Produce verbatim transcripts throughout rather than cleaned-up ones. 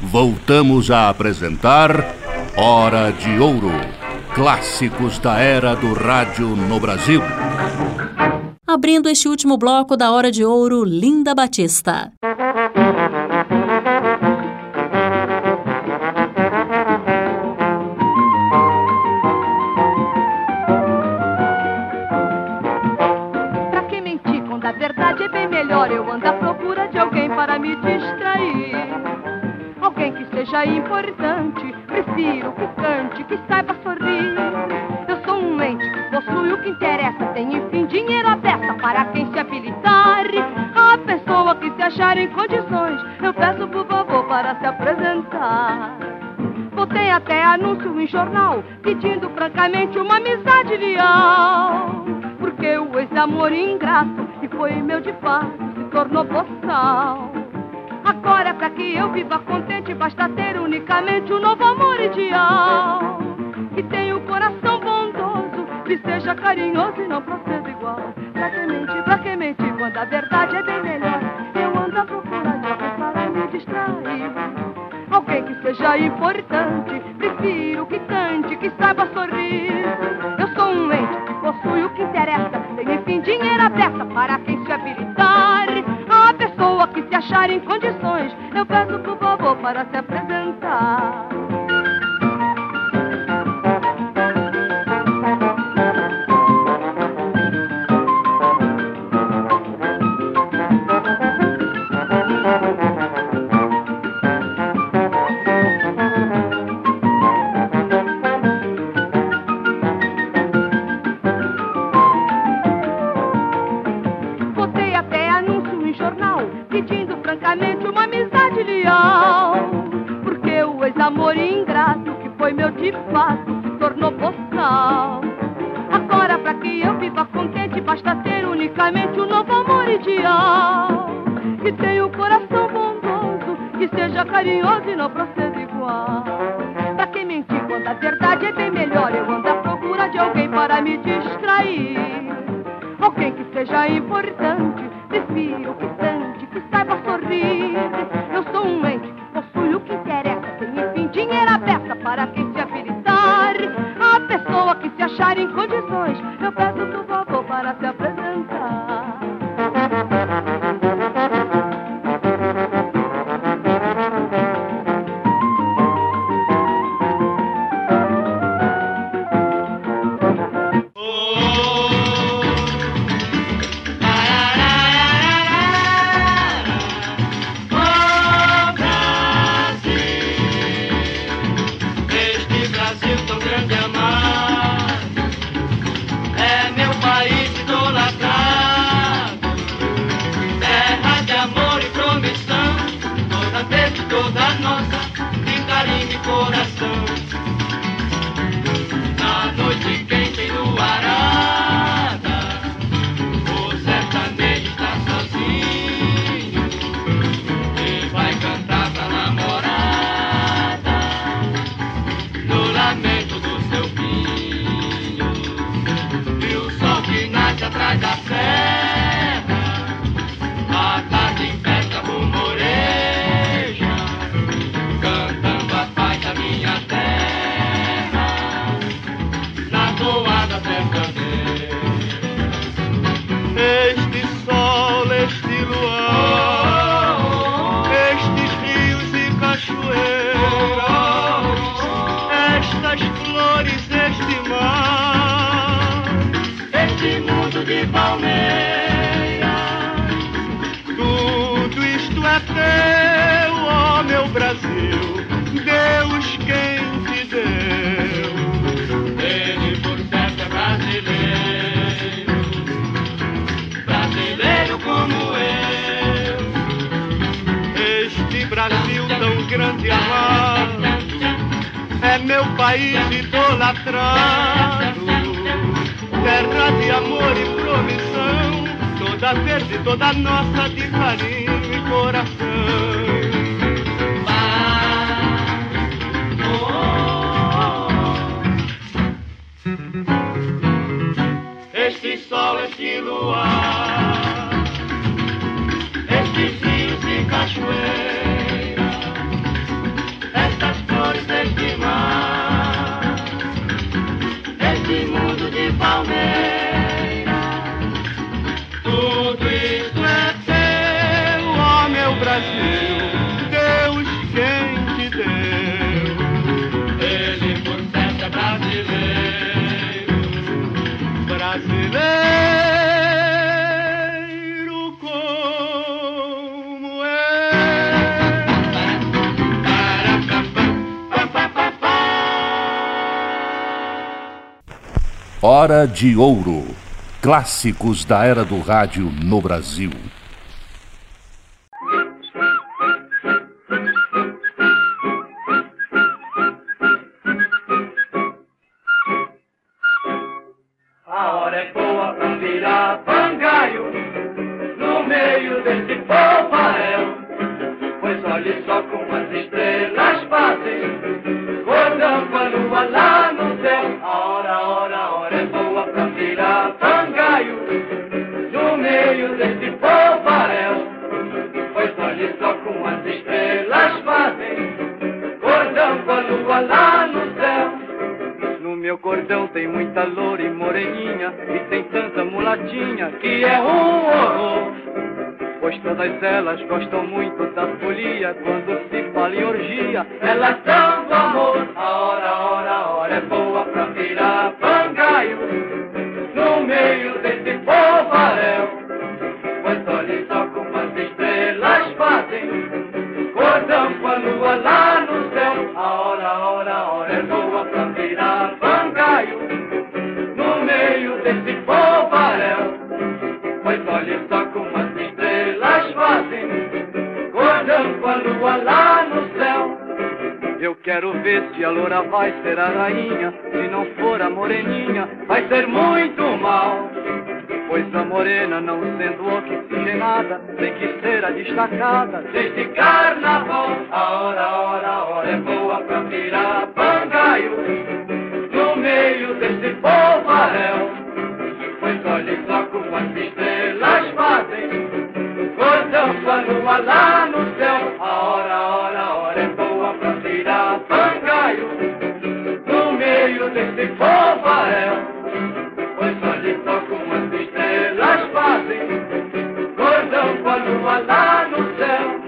voltamos a apresentar Hora de Ouro, clássicos da era do rádio no Brasil. Abrindo este último bloco da Hora de Ouro, Linda Batista. Pra que mentir quando a verdade é bem melhor? Eu ando à procura de alguém para me distrair. Alguém que seja importante, prefiro que cante, que saiba sorrir. Eu sou um ente que possui o que interessa, tem enfim dinheiro à peça para quem se habilitar. A pessoa que se achar em condições, eu peço por favor para se apresentar. Botei até anúncio em jornal, pedindo francamente uma amizade leal. Porque o ex-amor ingrato, que foi meu de fato, se tornou boçal. Agora, pra que eu viva contente, basta ter unicamente um novo amor ideal. Que tenha um coração bondoso, que seja carinhoso e não proceda igual. Pra que mentir, pra que mentir, quando a verdade é bem melhor? Eu ando à procura de alguém para me distrair. Alguém que seja importante, prefiro que cante, que saiba sorrir. Eu sou um ente que possui o que interessa, tem enfim dinheiro à peça para quem se habilitar. A pessoa que se achar em condições, eu peço por favor para se apresentar. Amor ingrato, que foi meu de fato, se tornou boçal. Agora, pra que eu viva contente, basta ter unicamente um novo amor ideal. Que tenha um coração bondoso, que seja carinhoso e não proceda igual. Pra que mentir quando a verdade é bem melhor? Eu ando à procura de alguém para me distrair. Alguém que seja importante, prefiro que cante, que saiba sorrir. Eu sou um ente que possui o que interessa, dinheiro à peça para quem se habilitar. A pessoa que se achar em condições, eu peço por favor para se apresentar. É meu país idolatrado, terra de amor e promissão, toda verde, toda nossa, de carinho e coração. Este sol, este luar, estes rios e cachoeiras, meu Brasil, Deus quem te deu. Ele por certo é brasileiro, brasileiro como é. Hora de Ouro. Clássicos da era do rádio no Brasil. A hora é boa pra virar pangaio no meio desse polvaréu, pois olhe só como as estrelas fazem cordão com a lua lá no céu. A hora, a hora, a hora é boa pra virar pangaio no meio desse polvaréu, pois olhe só como as estrelas fazem cordão com a lua lá no céu. No meu cordão tem muita loura e moreninha, e tem tanta mulatinha que é um horror, pois todas elas gostam muito da folia. Quando se fala em orgia, elas são do amor. A hora, a hora, a hora é boa pra virar pangaio no meio desse polvaréu, pois olhe só como as estrelas fazem cordão com a lua lá no céu. A hora, a hora, a hora é boa pra virar pangaio no meio desse polvaréu, pois olhe só como as estrelas fazem cordão com a lua lá no céu. Eu quero ver se a loura vai ser a rainha, se não for a moreninha vai ser muito mal, pois a morena, não sendo oxigenada, tem que ser a destacada desse carnaval. A hora, a hora, a hora é boa pra virar pangaio no meio desse polvaréu, pois olhe só como as estrelas fazem cordão com a lua lá no céu. A hora, a hora, a hora é boa pra virar pangaio no meio desse polvaréu, pois olhe só como as estrelas fazem cordão com a lua lá no céu.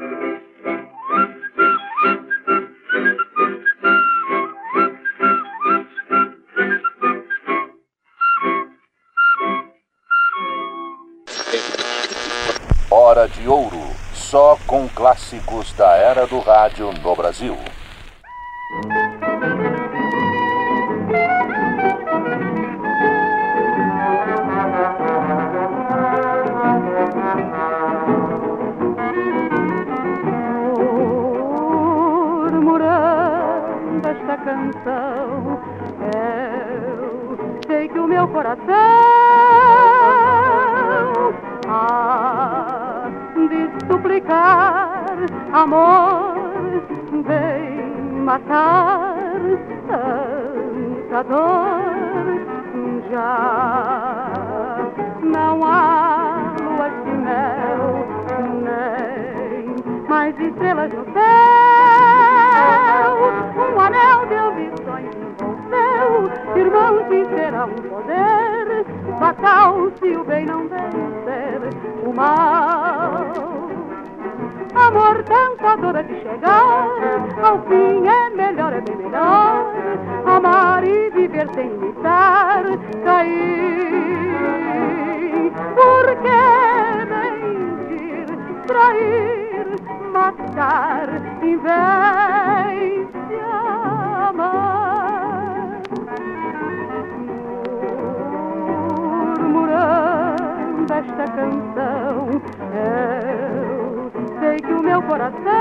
Hora de Ouro, só com clássicos da era do rádio no Brasil. Murmurando esta canção, eu sei que o meu coração há de suplicar amor, vem matar tanta dor. Já não há luas de mel, nem mais estrelas no céu. Um anel de ambições envolveu, irmão, que será um poder fatal se o bem não vencer o mal. Amor, tanta dor é de chegar ao fim, é melhor, é bem melhor amar e viver sem imitar, cair. Por que mentir, trair, matar, em vez de amar? Murmurando esta canção, eu sei que o meu coração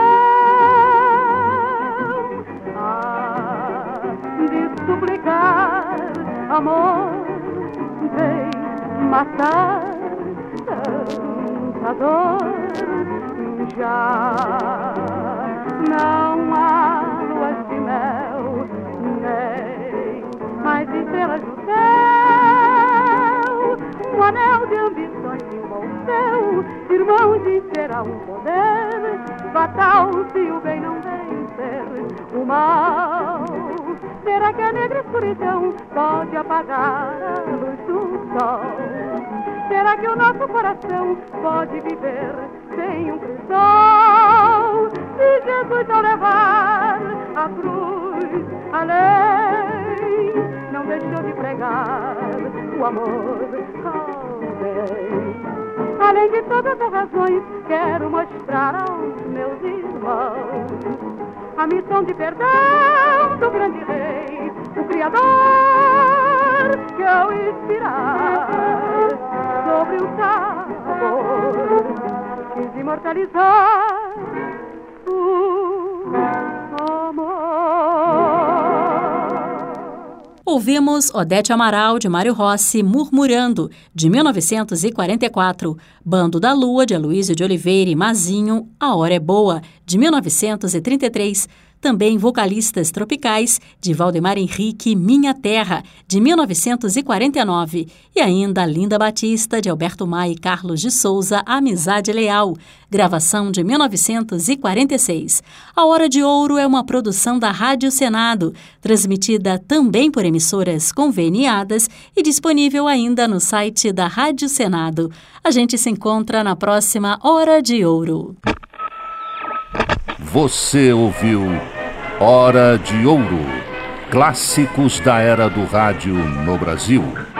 há de suplicar amor, vem matar tanta dor. Já não há luas de mel, nem mais estrelas no céu. Um anel de ambições envolveu, irmãos, e será um poder fatal se o bem não vencer o mal. Será que a negra escuridão pode apagar a luz do sol? Será que o nosso coração pode viver sem um crisol? deixou de pregar o amor ao bem. Além de todas as razões, quero mostrar aos meus irmãos a missão de perdão do grande rei, o Criador, que ao inspirar sobre o sabor quis imortalizar o amor. Ouvimos Odete Amaral, de Mário Rossi, Murmurando, de mil novecentos e quarenta e quatro. Bando da Lua, de Aloysio de Oliveira e Mazinho, A Hora é Boa, de mil novecentos e trinta e três. Também Vocalistas Tropicais, de Valdemar Henrique, Minha Terra, de mil novecentos e quarenta e nove. E ainda Linda Batista, de Alberto Maia e Carlos de Souza, Amizade Leal, gravação de mil novecentos e quarenta e seis. A Hora de Ouro é uma produção da Rádio Senado, transmitida também por emissoras conveniadas e disponível ainda no site da Rádio Senado. A gente se encontra na próxima Hora de Ouro. Você ouviu Hora de Ouro, clássicos da era do rádio no Brasil.